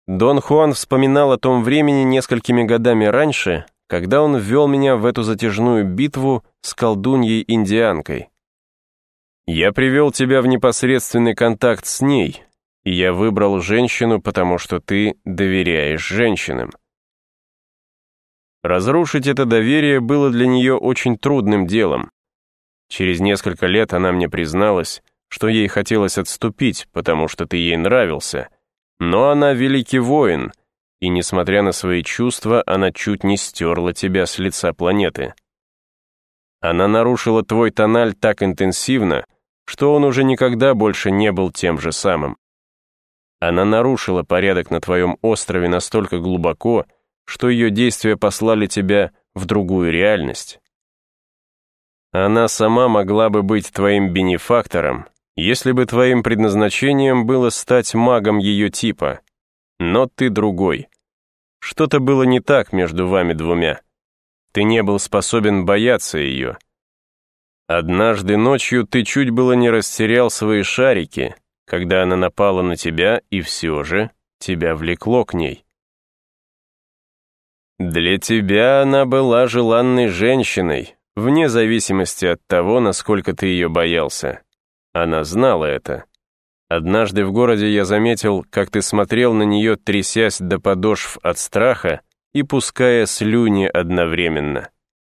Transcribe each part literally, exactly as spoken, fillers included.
Дон Хуан вспоминал о том времени несколькими годами раньше, когда он ввел меня в эту затяжную битву с колдуньей-индианкой. Я привел тебя в непосредственный контакт с ней, и я выбрал женщину, потому что ты доверяешь женщинам. Разрушить это доверие было для нее очень трудным делом. Через несколько лет она мне призналась, что ей хотелось отступить, потому что ты ей нравился, но она великий воин, и, несмотря на свои чувства, она чуть не стерла тебя с лица планеты. Она нарушила твой тональ так интенсивно, что он уже никогда больше не был тем же самым. Она нарушила порядок на твоем острове настолько глубоко, что ее действия послали тебя в другую реальность. Она сама могла бы быть твоим бенефактором, если бы твоим предназначением было стать магом ее типа, но ты другой. Что-то было не так между вами двумя. Ты не был способен бояться ее. Однажды ночью ты чуть было не растерял свои шарики, когда она напала на тебя, и все же тебя влекло к ней. Для тебя она была желанной женщиной, вне зависимости от того, насколько ты ее боялся. Она знала это. Однажды в городе я заметил, как ты смотрел на нее, трясясь до подошв от страха и пуская слюни одновременно.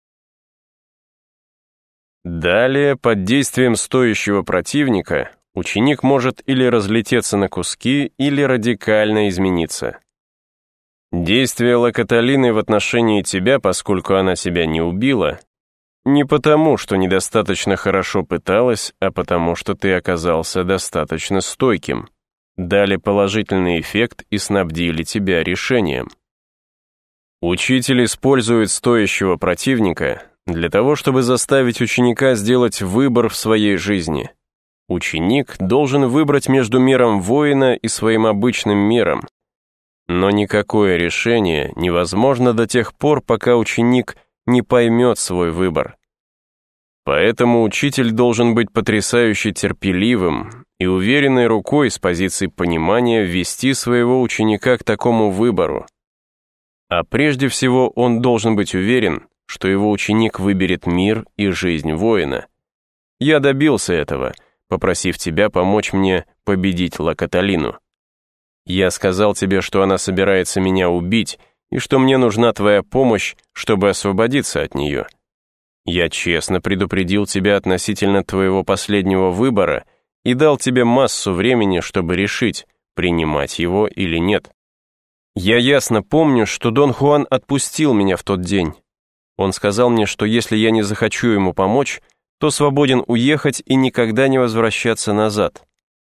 Далее, под действием стоящего противника, ученик может или разлететься на куски, или радикально измениться. Действие Локоталины в отношении тебя, поскольку она себя не убила, не потому, что недостаточно хорошо пыталась, а потому, что ты оказался достаточно стойким, дали положительный эффект и снабдили тебя решением. Учитель использует стоящего противника для того, чтобы заставить ученика сделать выбор в своей жизни. Ученик должен выбрать между миром воина и своим обычным миром. Но никакое решение невозможно до тех пор, пока ученик не поймет свой выбор. Поэтому учитель должен быть потрясающе терпеливым и уверенной рукой с позиции понимания ввести своего ученика к такому выбору. А прежде всего он должен быть уверен, что его ученик выберет мир и жизнь воина. Я добился этого, попросив тебя помочь мне победить Локоталину. Я сказал тебе, что она собирается меня убить, и что мне нужна твоя помощь, чтобы освободиться от нее. Я честно предупредил тебя относительно твоего последнего выбора и дал тебе массу времени, чтобы решить, принимать его или нет. Я ясно помню, что Дон Хуан отпустил меня в тот день. Он сказал мне, что если я не захочу ему помочь, то свободен уехать и никогда не возвращаться назад.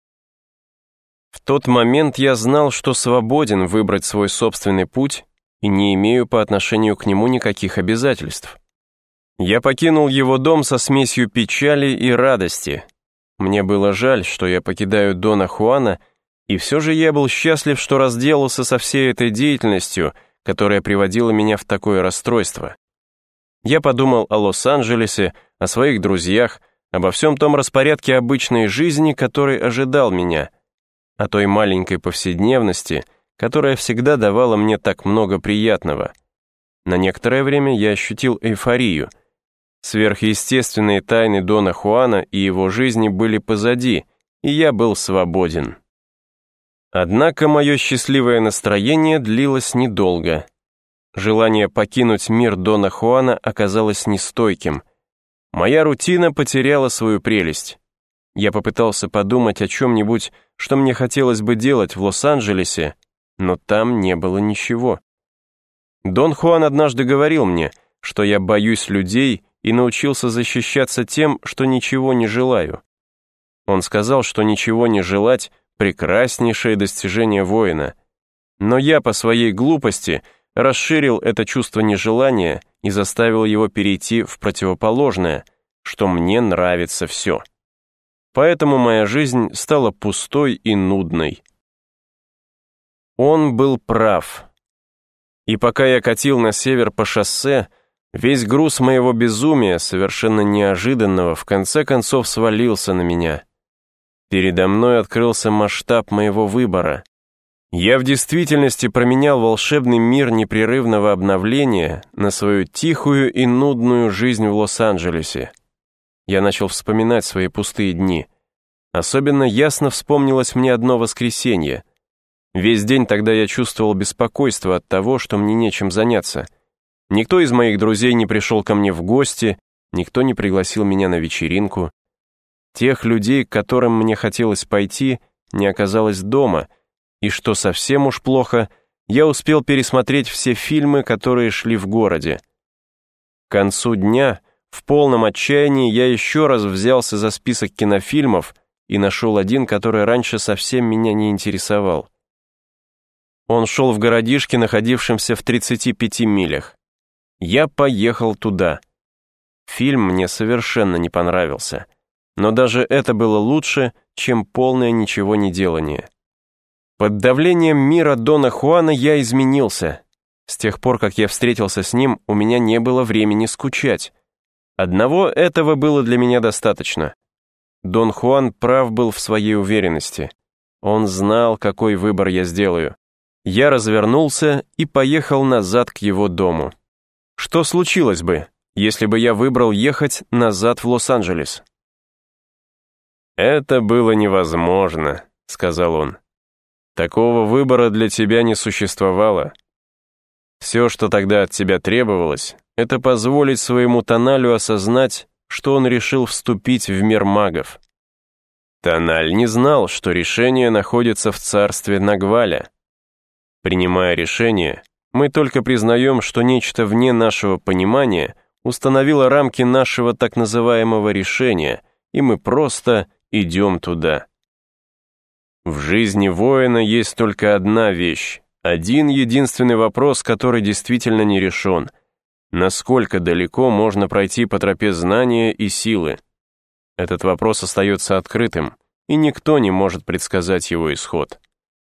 В тот момент я знал, что свободен выбрать свой собственный путь и не имею по отношению к нему никаких обязательств. Я покинул его дом со смесью печали и радости. Мне было жаль, что я покидаю Дона Хуана, и все же я был счастлив, что разделался со всей этой деятельностью, которая приводила меня в такое расстройство. Я подумал о Лос-Анджелесе, о своих друзьях, обо всем том распорядке обычной жизни, который ожидал меня, о той маленькой повседневности, которая всегда давала мне так много приятного. На некоторое время я ощутил эйфорию. Сверхъестественные тайны Дона Хуана и его жизни были позади, и я был свободен. Однако мое счастливое настроение длилось недолго. Желание покинуть мир Дона Хуана оказалось нестойким. Моя рутина потеряла свою прелесть. Я попытался подумать о чем-нибудь, что мне хотелось бы делать в Лос-Анджелесе, но там не было ничего. Дон Хуан однажды говорил мне, что я боюсь людей и научился защищаться тем, что ничего не желаю. Он сказал, что ничего не желать — прекраснейшее достижение воина. Но я по своей глупости расширил это чувство нежелания и заставил его перейти в противоположное, что мне нравится все. Поэтому моя жизнь стала пустой и нудной. Он был прав. И пока я катил на север по шоссе, весь груз моего безумия, совершенно неожиданного, в конце концов свалился на меня. Передо мной открылся масштаб моего выбора. Я в действительности променял волшебный мир непрерывного обновления на свою тихую и нудную жизнь в Лос-Анджелесе. Я начал вспоминать свои пустые дни. Особенно ясно вспомнилось мне одно воскресенье. Весь день тогда я чувствовал беспокойство от того, что мне нечем заняться. Никто из моих друзей не пришел ко мне в гости, никто не пригласил меня на вечеринку. Тех людей, к которым мне хотелось пойти, не оказалось дома, и что совсем уж плохо, я успел пересмотреть все фильмы, которые шли в городе. К концу дня, в полном отчаянии, я еще раз взялся за список кинофильмов и нашел один, который раньше совсем меня не интересовал. Он шел в городишке, находившемся в тридцати пяти милях. Я поехал туда. Фильм мне совершенно не понравился, но даже это было лучше, чем полное ничего не делание. Под давлением мира Дона Хуана я изменился. С тех пор, как я встретился с ним, у меня не было времени скучать. Одного этого было для меня достаточно. Дон Хуан прав был в своей уверенности. Он знал, какой выбор я сделаю. Я развернулся и поехал назад к его дому. Что случилось бы, если бы я выбрал ехать назад в Лос-Анджелес? «Это было невозможно», — сказал он. «Такого выбора для тебя не существовало. Все, что тогда от тебя требовалось, это позволить своему Тоналю осознать, что он решил вступить в мир магов. Тональ не знал, что решение находится в царстве Нагваля. Принимая решение, мы только признаем, что нечто вне нашего понимания установило рамки нашего так называемого решения, и мы просто идем туда. В жизни воина есть только одна вещь, один единственный вопрос, который действительно не решен. Насколько далеко можно пройти по тропе знания и силы? Этот вопрос остается открытым, и никто не может предсказать его исход.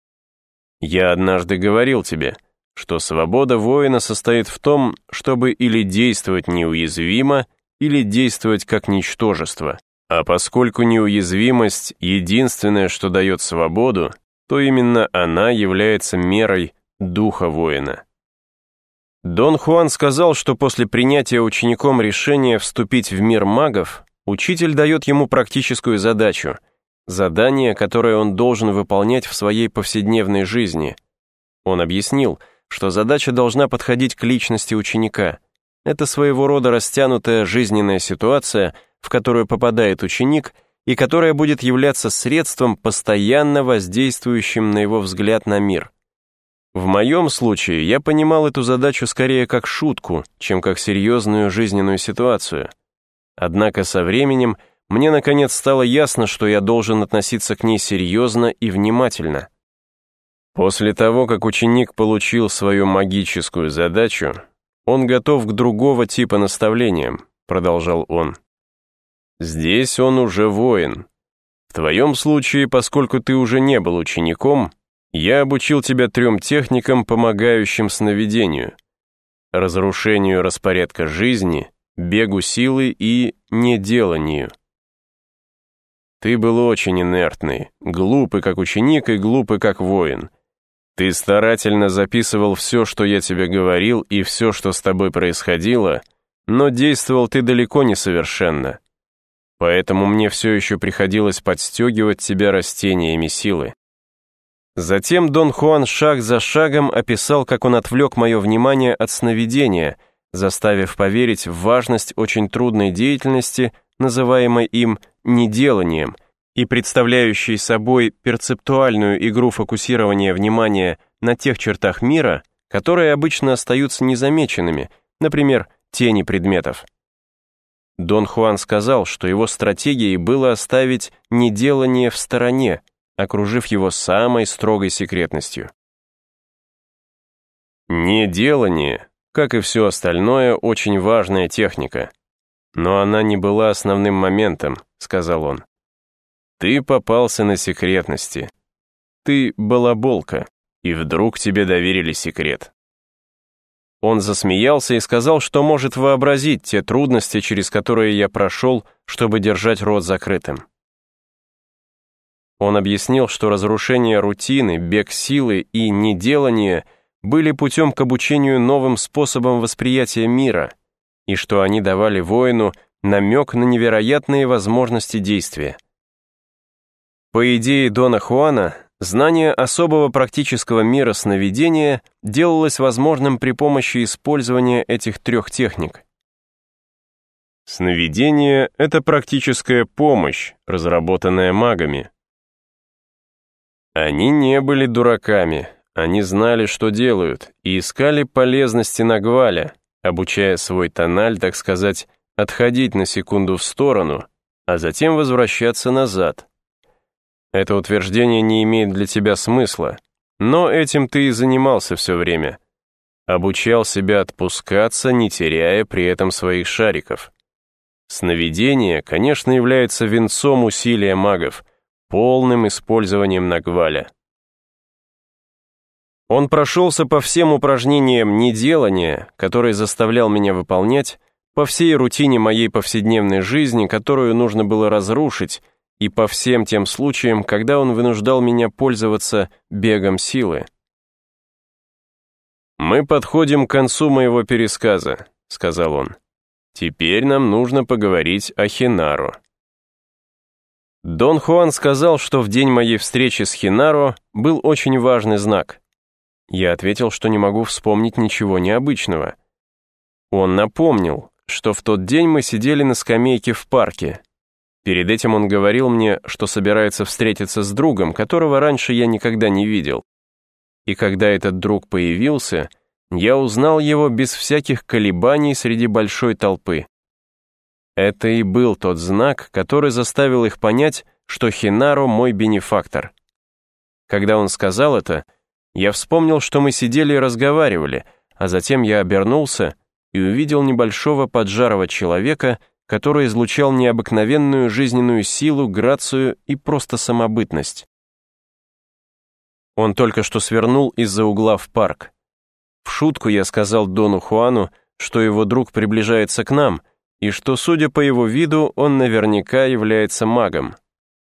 Я однажды говорил тебе, что свобода воина состоит в том, чтобы или действовать неуязвимо, или действовать как ничтожество. А поскольку неуязвимость — единственное, что дает свободу, то именно она является мерой духа воина. Дон Хуан сказал, что после принятия учеником решения вступить в мир магов, учитель дает ему практическую задачу, задание, которое он должен выполнять в своей повседневной жизни. Он объяснил, что задача должна подходить к личности ученика. Это своего рода растянутая жизненная ситуация, в которую попадает ученик, и которая будет являться средством, постоянно воздействующим на его взгляд на мир. В моем случае я понимал эту задачу скорее как шутку, чем как серьезную жизненную ситуацию. Однако со временем мне наконец стало ясно, что я должен относиться к ней серьезно и внимательно. После того, как ученик получил свою магическую задачу, он готов к другого типа наставлениям, продолжал он. Здесь он уже воин. В твоем случае, поскольку ты уже не был учеником, я обучил тебя трем техникам, помогающим сновидению: разрушению распорядка жизни, бегу силы и неделанию. Ты был очень инертный, глупый как ученик и глупый как воин. Ты старательно записывал все, что я тебе говорил, и все, что с тобой происходило, но действовал ты далеко не совершенно. Поэтому мне все еще приходилось подстегивать тебя растениями силы. Затем Дон Хуан шаг за шагом описал, как он отвлек мое внимание от сновидения, заставив поверить в важность очень трудной деятельности, называемой им неделанием, и представляющей собой перцептуальную игру фокусирования внимания на тех чертах мира, которые обычно остаются незамеченными, например, тени предметов. Дон Хуан сказал, что его стратегией было оставить неделание в стороне, окружив его самой строгой секретностью. Неделание, как и все остальное, очень важная техника. Но она не была основным моментом, сказал он. Ты попался на секретности. Ты балаболка, и вдруг тебе доверили секрет. Он засмеялся и сказал, что может вообразить те трудности, через которые я прошел, чтобы держать рот закрытым. Он объяснил, что разрушение рутины, бег силы и неделание были путем к обучению новым способам восприятия мира, и что они давали воину намек на невероятные возможности действия. По идее Дона Хуана, знание особого практического мира сновидения делалось возможным при помощи использования этих трех техник. Сновидение — это практическая помощь, разработанная магами. Они не были дураками, они знали, что делают, и искали полезности Нагваля, обучая свой тональ, так сказать, отходить на секунду в сторону, а затем возвращаться назад. Это утверждение не имеет для тебя смысла, но этим ты и занимался все время. Обучал себя отпускаться, не теряя при этом своих шариков. Сновидение, конечно, является венцом усилия магов, полным использованием Нагваля. Он прошелся по всем упражнениям неделания, которые заставлял меня выполнять, по всей рутине моей повседневной жизни, которую нужно было разрушить, и по всем тем случаям, когда он вынуждал меня пользоваться бегом силы. «Мы подходим к концу моего пересказа», — сказал он. «Теперь нам нужно поговорить о Хинару». Дон Хуан сказал, что в день моей встречи с Хинаро был очень важный знак. Я ответил, что не могу вспомнить ничего необычного. Он напомнил, что в тот день мы сидели на скамейке в парке. Перед этим он говорил мне, что собирается встретиться с другом, которого раньше я никогда не видел. И когда этот друг появился, я узнал его без всяких колебаний среди большой толпы. Это и был тот знак, который заставил их понять, что Хинаро мой бенефактор. Когда он сказал это, я вспомнил, что мы сидели и разговаривали, а затем я обернулся и увидел небольшого поджарого человека, который излучал необыкновенную жизненную силу, грацию и просто самобытность. Он только что свернул из-за угла в парк. В шутку я сказал Дону Хуану, что его друг приближается к нам, и что, судя по его виду, он наверняка является магом.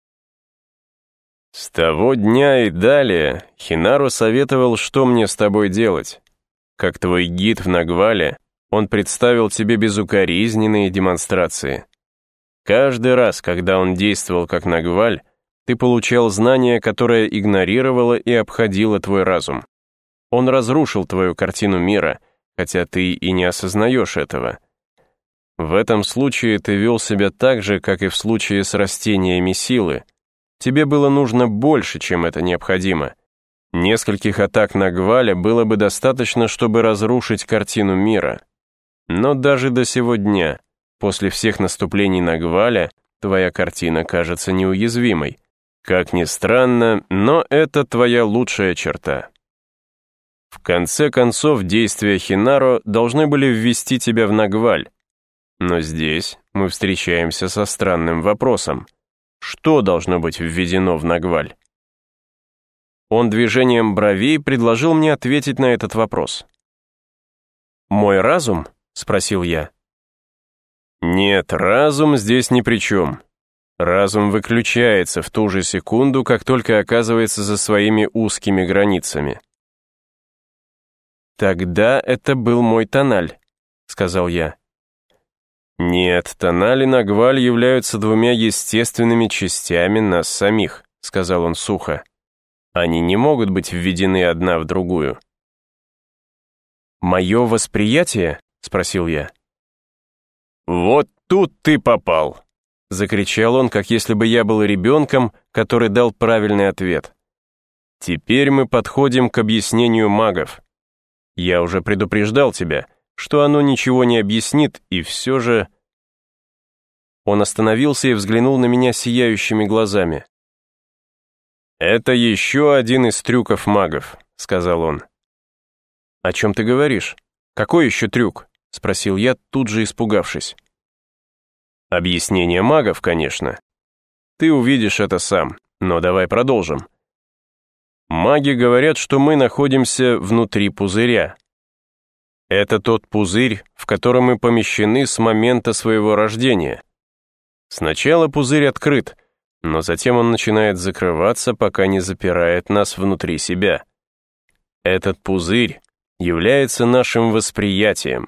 С того дня и далее Хинару советовал, что мне с тобой делать. Как твой гид в Нагвале, он представил тебе безукоризненные демонстрации. Каждый раз, когда он действовал как Нагваль, ты получал знание, которое игнорировало и обходило твой разум. Он разрушил твою картину мира, хотя ты и не осознаешь этого. В этом случае ты вел себя так же, как и в случае с растениями силы. Тебе было нужно больше, чем это необходимо. Нескольких атак Нагваля было бы достаточно, чтобы разрушить картину мира. Но даже до сего дня, после всех наступлений Нагваля, твоя картина кажется неуязвимой. Как ни странно, но это твоя лучшая черта. В конце концов, действия Хинаро должны были ввести тебя в Нагваль. Но здесь мы встречаемся со странным вопросом. Что должно быть введено в Нагваль? Он движением бровей предложил мне ответить на этот вопрос. «Мой разум?» — спросил я. «Нет, разум здесь ни при чем. Разум выключается в ту же секунду, как только оказывается за своими узкими границами». «Тогда это был мой тональ», — сказал я. «Нет, тональ и Нагваль являются двумя естественными частями нас самих», — сказал он сухо. «Они не могут быть введены одна в другую». «Мое восприятие?» — спросил я. «Вот тут ты попал!» — закричал он, как если бы я был ребенком, который дал правильный ответ. «Теперь мы подходим к объяснению магов. Я уже предупреждал тебя, что оно ничего не объяснит, и все же...» Он остановился и взглянул на меня сияющими глазами. «Это еще один из трюков магов», — сказал он. «О чем ты говоришь? Какой еще трюк?» — спросил я, тут же испугавшись. «Объяснение магов, конечно. Ты увидишь это сам, но давай продолжим. Маги говорят, что мы находимся внутри пузыря. Это тот пузырь, в котором мы помещены с момента своего рождения. Сначала пузырь открыт, но затем он начинает закрываться, пока не запирает нас внутри себя. Этот пузырь является нашим восприятием.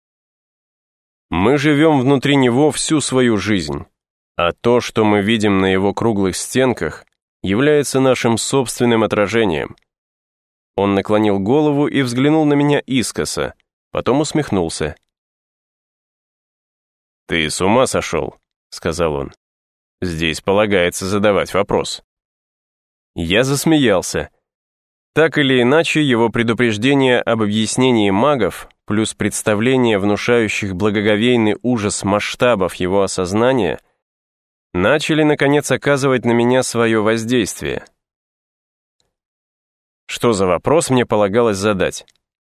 Мы живем внутри него всю свою жизнь, а то, что мы видим на его круглых стенках, является нашим собственным отражением. Он наклонил голову и взглянул на меня искоса, потом усмехнулся. «Ты с ума сошел», — сказал он. «Здесь полагается задавать вопрос». Я засмеялся. Так или иначе, его предупреждение об объяснении магов плюс представление внушающих благоговейный ужас масштабов его осознания начали, наконец, оказывать на меня свое воздействие. Что за вопрос мне полагалось задать?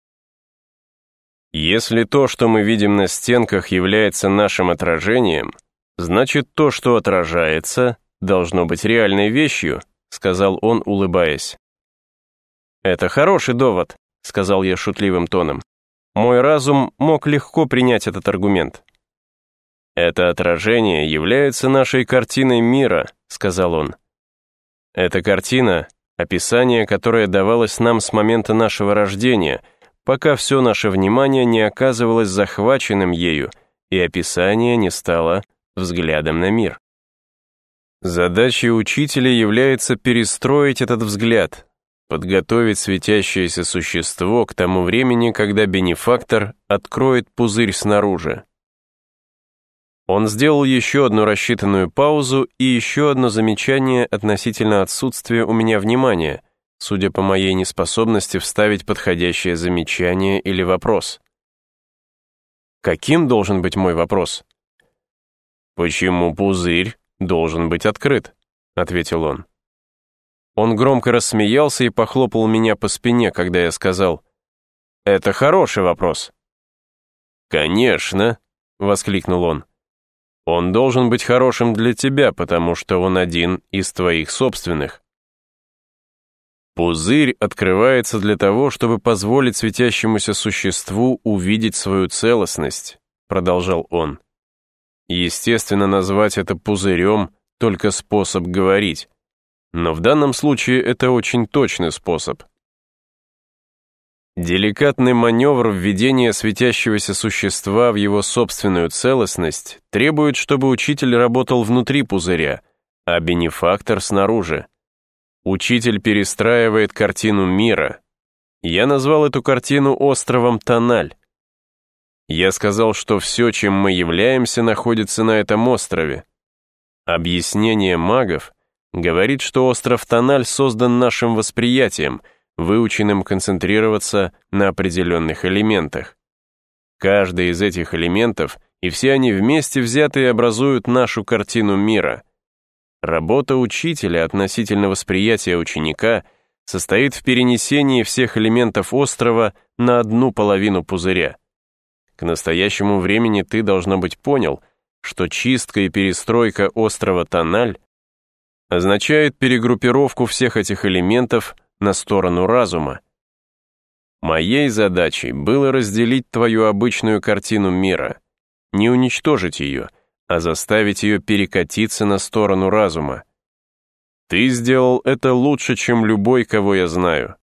Если то, что мы видим на стенках, является нашим отражением, значит, то, что отражается, должно быть реальной вещью, сказал он, улыбаясь. «Это хороший довод», — сказал я шутливым тоном. Мой разум мог легко принять этот аргумент. «Это отражение является нашей картиной мира», — сказал он. «Эта картина — описание, которое давалось нам с момента нашего рождения, пока все наше внимание не оказывалось захваченным ею, и описание не стало взглядом на мир. Задачей учителя является перестроить этот взгляд, подготовить светящееся существо к тому времени, когда бенефактор откроет пузырь снаружи». Он сделал еще одну рассчитанную паузу и еще одно замечание относительно отсутствия у меня внимания, судя по моей неспособности вставить подходящее замечание или вопрос. Каким должен быть мой вопрос? «Почему пузырь должен быть открыт?» — ответил он. Он громко рассмеялся и похлопал меня по спине, когда я сказал: «Это хороший вопрос». «Конечно», — воскликнул он. «Он должен быть хорошим для тебя, потому что он один из твоих собственных». Пузырь открывается для того, чтобы позволить светящемуся существу увидеть свою целостность, продолжал он. Естественно, назвать это пузырем — только способ говорить. Но в данном случае это очень точный способ. Деликатный маневр введения светящегося существа в его собственную целостность требует, чтобы учитель работал внутри пузыря, а бенефактор снаружи. Учитель перестраивает картину мира. Я назвал эту картину островом Тональ. Я сказал, что все, чем мы являемся, находится на этом острове. Объяснение магов говорит, что остров Тональ создан нашим восприятием, выученным концентрироваться на определенных элементах. Каждый из этих элементов, и все они вместе взятые, образуют нашу картину мира. Работа учителя относительно восприятия ученика состоит в перенесении всех элементов острова на одну половину пузыря. К настоящему времени ты, должно быть, понял, что чистка и перестройка острова Тональ означает перегруппировку всех этих элементов на сторону разума. Моей задачей было разделить твою обычную картину мира, не уничтожить ее, а заставить ее перекатиться на сторону разума. Ты сделал это лучше, чем любой, кого я знаю.